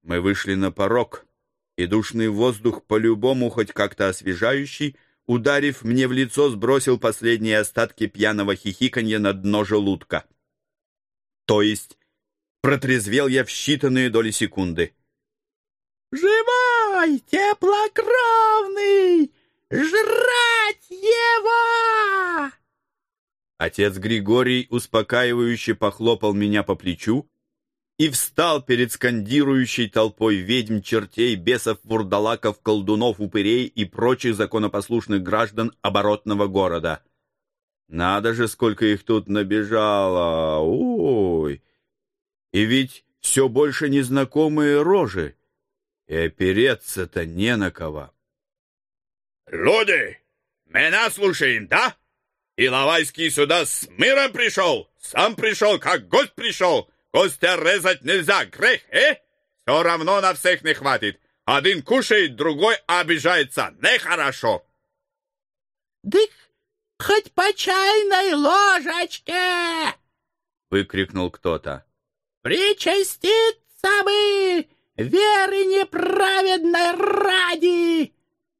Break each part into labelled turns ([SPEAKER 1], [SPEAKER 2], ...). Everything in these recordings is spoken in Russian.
[SPEAKER 1] Мы вышли на порог, и душный воздух, по-любому хоть как-то освежающий, ударив мне в лицо, сбросил последние остатки пьяного хихиканья на дно желудка. То есть протрезвел я в считанные доли секунды.
[SPEAKER 2] «Живой, теплокровный! Жрать его!»
[SPEAKER 1] Отец Григорий успокаивающе похлопал меня по плечу и встал перед скандирующей толпой ведьм, чертей, бесов, вурдалаков, колдунов, упырей и прочих законопослушных граждан оборотного города. Надо же, сколько их тут набежало! Ой! И ведь все больше незнакомые рожи, и опереться-то не на кого.
[SPEAKER 3] «Люди, меня слушаем, да? Иловайский сюда с миром пришел, сам пришел, как гость пришел. Гостя резать нельзя, грех, Все равно на всех не хватит. Один кушает, другой обижается. Нехорошо».
[SPEAKER 2] «Дык, хоть по чайной ложечке!»
[SPEAKER 1] — выкрикнул кто-то.
[SPEAKER 2] «Причаститься бы веры неправедной ради!»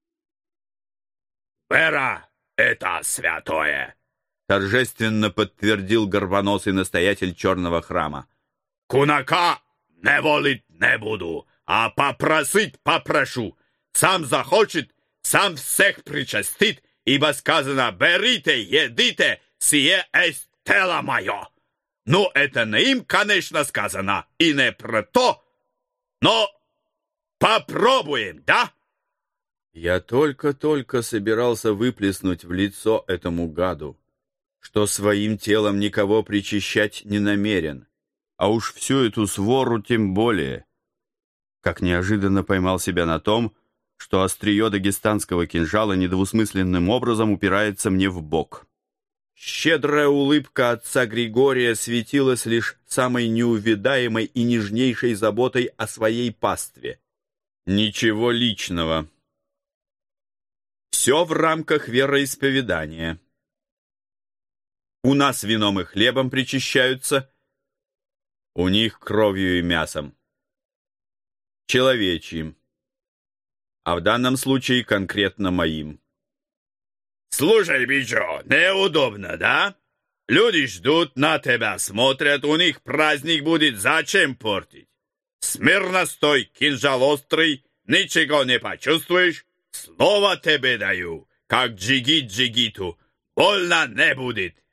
[SPEAKER 3] «Вера — это святое!»
[SPEAKER 1] — торжественно подтвердил горбоносый настоятель черного храма.
[SPEAKER 3] «Кунака не волить не буду, а попросить попрошу. Сам захочет, сам всех причастит, ибо сказано: берите, едите, сие есть тело мое. Ну, это не им, конечно, сказано, и не про то, но попробуем, да?»
[SPEAKER 1] Я только-только собирался выплеснуть в лицо этому гаду, что своим телом никого причащать не намерен, а уж всю эту свору тем более, как неожиданно поймал себя на том, что острие дагестанского кинжала недвусмысленным образом упирается мне в бок. Щедрая улыбка отца Григория светилась лишь самой неувидаемой и нежнейшей заботой о своей пастве. Ничего личного. Все в рамках вероисповедания. У нас вином и хлебом причащаются, у них кровью и мясом. Человечьим. А в данном случае конкретно моим.
[SPEAKER 3] «Слушай, бичо, неудобно, да? Люди ждут, на тебя смотрят, у них праздник будет, зачем портить? Смирно стой, кинжал острый, ничего не почувствуешь. Слово тебе даю, как джигит джигиту, больно не будет,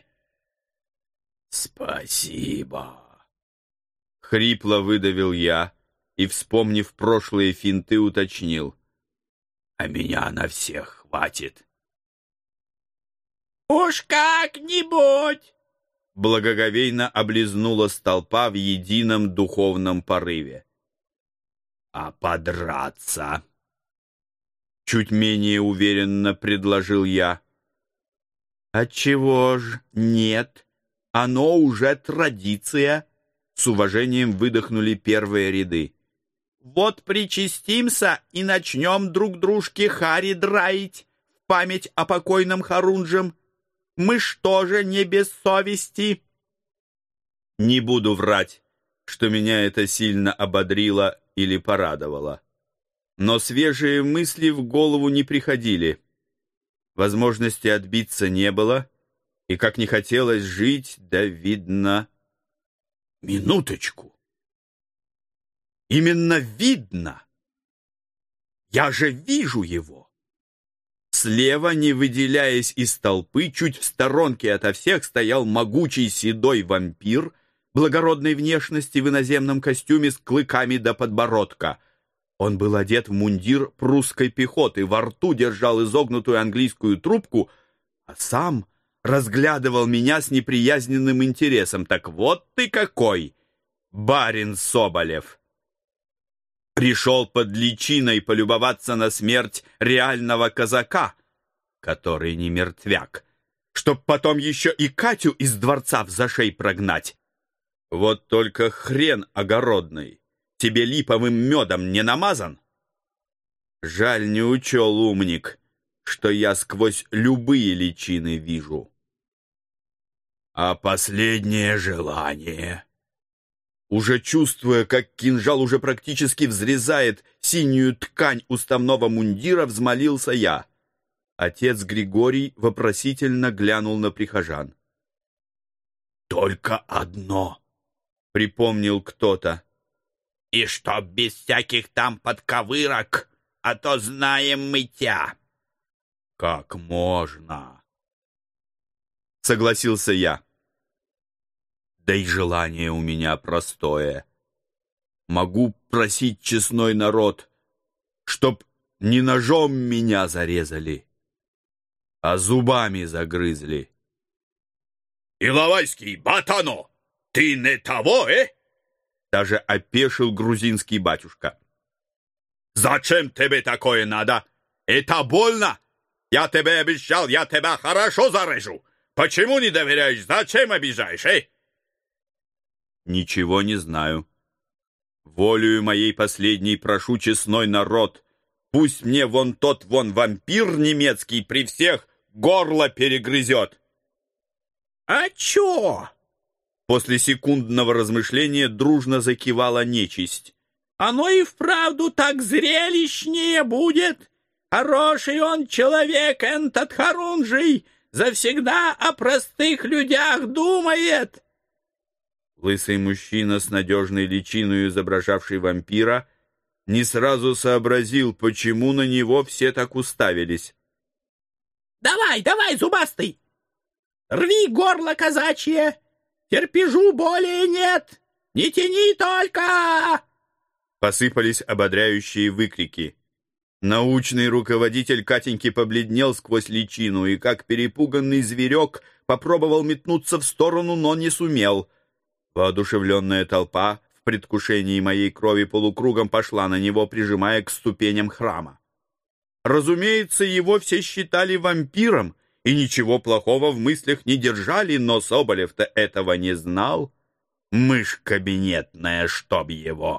[SPEAKER 3] «Спасибо!»
[SPEAKER 1] — хрипло выдавил я и, вспомнив прошлые финты, уточнил.
[SPEAKER 3] «А меня на всех хватит».
[SPEAKER 2] «Уж как-нибудь!»
[SPEAKER 1] — благоговейно облизнулась толпа в едином духовном порыве.
[SPEAKER 3] «А подраться?»
[SPEAKER 1] — чуть менее уверенно предложил я. «Отчего ж нет? Оно уже традиция!» — с уважением выдохнули первые ряды. «Вот причастимся и начнем друг дружке хари драить в память о покойном Харунжем. Мы что же не без совести?» Не буду врать, что меня это сильно ободрило или порадовало. Но свежие мысли в голову не приходили. Возможности отбиться не было, и как не хотелось жить, да видно...
[SPEAKER 3] Минуточку.
[SPEAKER 1] Именно видно. Я же вижу его. Слева, не выделяясь из толпы, чуть в сторонке ото всех стоял могучий седой вампир благородной внешности в иноземном костюме с клыками до подбородка. Он был одет в мундир прусской пехоты, во рту держал изогнутую английскую трубку, а сам разглядывал меня с неприязненным интересом. Так вот ты какой, барин Соболев! Пришел под личиной полюбоваться на смерть реального казака, который не мертвяк, чтоб потом еще и Катю из дворца в зашей прогнать. Вот только хрен огородный, тебе липовым медом не намазан? Жаль, не учел умник, что я сквозь любые личины вижу.
[SPEAKER 3] «А последнее желание?»
[SPEAKER 1] Уже чувствуя, как кинжал уже практически взрезает синюю ткань уставного мундира, взмолился я. Отец Григорий вопросительно глянул на прихожан. «Только одно», — припомнил кто-то.
[SPEAKER 2] «И чтоб без всяких там подковырок, а то знаем мы тя».
[SPEAKER 1] «Как можно?» — согласился я. Да и желание у меня простое. Могу просить честной народ, чтоб не ножом меня зарезали, а зубами загрызли.
[SPEAKER 3] «Иловайский, батано, ты не того,
[SPEAKER 1] Даже опешил грузинский батюшка.
[SPEAKER 3] Зачем тебе такое надо? Это больно? Я тебе обещал, я тебя хорошо зарежу. Почему не доверяешь? Зачем обижаешь,
[SPEAKER 1] Ничего не знаю. Волею моей последней прошу честной народ, пусть мне вон тот вампир немецкий при всех горло перегрызет.
[SPEAKER 2] «А чё?»
[SPEAKER 1] После секундного размышления дружно закивала нечисть.
[SPEAKER 2] «Оно и вправду так зрелищнее будет. Хороший он человек, этот Харунжий, завсегда о простых людях думает».
[SPEAKER 1] Лысый мужчина с надежной личиной, изображавший вампира, не сразу сообразил, почему на него все так уставились.
[SPEAKER 2] «Давай, давай, зубастый! Рви горло казачье! Терпежу более нет! Не тяни только!»
[SPEAKER 1] Посыпались ободряющие выкрики. Научный руководитель Катеньки побледнел сквозь личину и, как перепуганный зверек, попробовал метнуться в сторону, но не сумел. Воодушевленная толпа в предвкушении моей крови полукругом пошла на него, прижимая к ступеням храма. Разумеется, его все считали вампиром и ничего плохого в мыслях не держали, но Соболев-то этого не знал. Мышь кабинетная, чтоб его!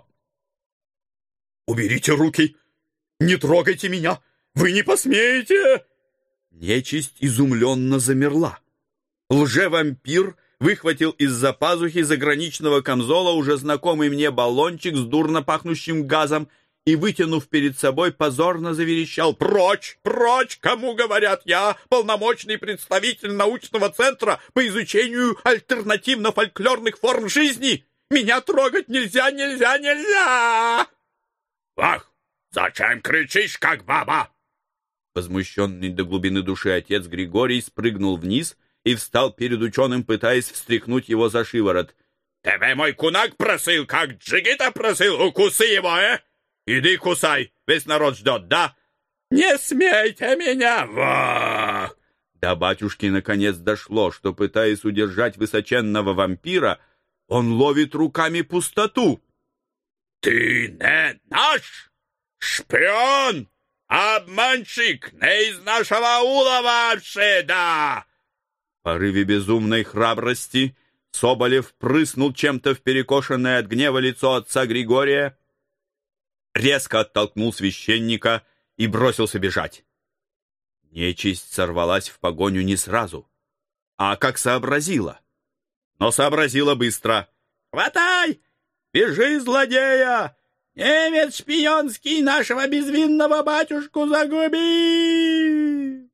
[SPEAKER 3] «Уберите руки! Не трогайте меня! Вы не посмеете!»
[SPEAKER 1] Нечисть изумленно замерла. Лже-вампир выхватил из-за пазухи заграничного камзола уже знакомый мне баллончик с дурно пахнущим газом и, вытянув перед собой, позорно заверещал:
[SPEAKER 3] «Прочь! Прочь! Кому говорят я, полномочный представитель научного центра по изучению альтернативно-фольклорных форм жизни! Меня трогать нельзя, нельзя, нельзя!» «Ах, зачем кричишь, как баба?»
[SPEAKER 1] Возмущенный до глубины души отец Григорий спрыгнул вниз и встал перед ученым, пытаясь встряхнуть его за шиворот.
[SPEAKER 3] «Тебе мой кунак просил, как Джигита просил, укуси его, Иди кусай, весь народ ждет, да? Не смейте меня, ва!»
[SPEAKER 1] До батюшки наконец дошло, что, пытаясь удержать высоченного вампира, он ловит руками пустоту.
[SPEAKER 3] «Ты не наш? Шпион! Обманщик! Не из нашего ула вообще, да!»
[SPEAKER 1] В порыве безумной храбрости Соболев прыснул чем-то в перекошенное от гнева лицо отца Григория, резко оттолкнул священника и бросился бежать. Нечисть сорвалась в погоню не сразу, а как сообразила. Но сообразила быстро.
[SPEAKER 2] «Хватай! Бежи, злодея! Немец шпионский нашего безвинного батюшку загубил!»